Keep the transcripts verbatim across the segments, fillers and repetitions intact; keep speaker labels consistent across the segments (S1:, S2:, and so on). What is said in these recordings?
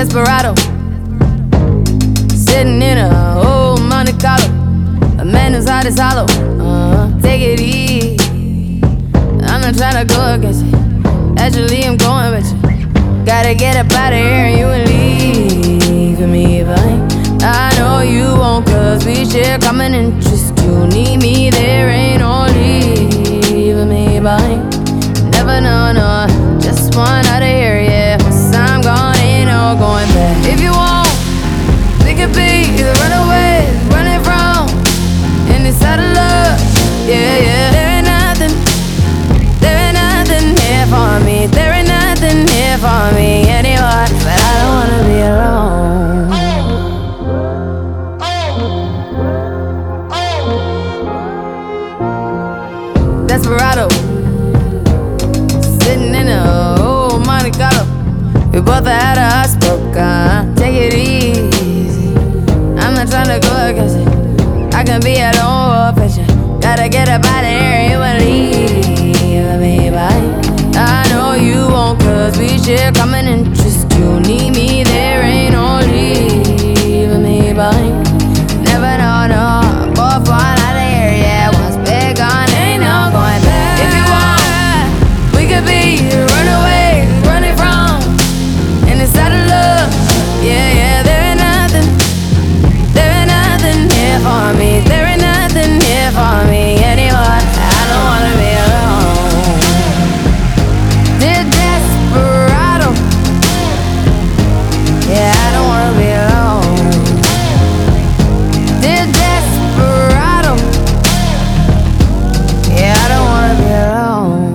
S1: Desperado, sitting in a old Monte Carlo, a man whose heart is hollow. Uh-huh. Take it easy, I'm not trying to go against you. Actually, I'm going with you. Gotta get up out of here and you will leave me behind. I know you won't, cause we share common interest. You need me, there ain't no leaving me behind. Never know, no, just one out of here, yeah. Once I'm gone, ain't no going back. If you want, we could be the runaways, running from in this out of love, yeah, yeah. There ain't nothing, there ain't nothing here for me. There ain't nothing here for me anymore, but I don't wanna be alone. Desperado, sitting in a old Monte Carlo. We both had a heart spoke, uh, take it easy. I'm not trying to go against it. I can be at home with you. Gotta get up out of here, you will leave me behind. I know you won't, cause we share common interest. You need me, there ain't no leaving me behind. Never know, no, both one out of here, yeah. Once we're gone, ain't no going back. If you want, we could be the runaways, running from in this out of love, yeah, yeah. There ain't nothing, there ain't nothing here for me. There ain't nothing here for me anymore. I don't wanna be alone. Dear Desperado, yeah, I don't wanna be alone. Dear Desperado, yeah, I don't wanna be alone.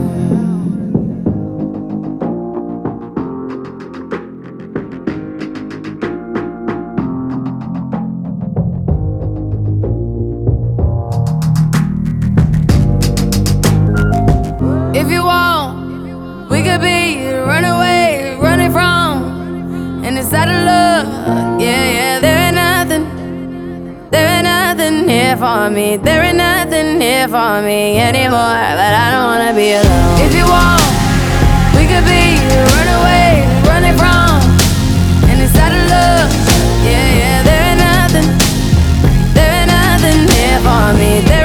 S1: If you want, we could be the runaways, running from in this out of love, yeah, yeah. There ain't nothing, there ain't nothing here for me. There ain't nothing here for me anymore, but I don't wanna be alone. If you want, we could be the runaways, running from in this out of love, yeah, yeah. There ain't nothing, there ain't nothing here for me. There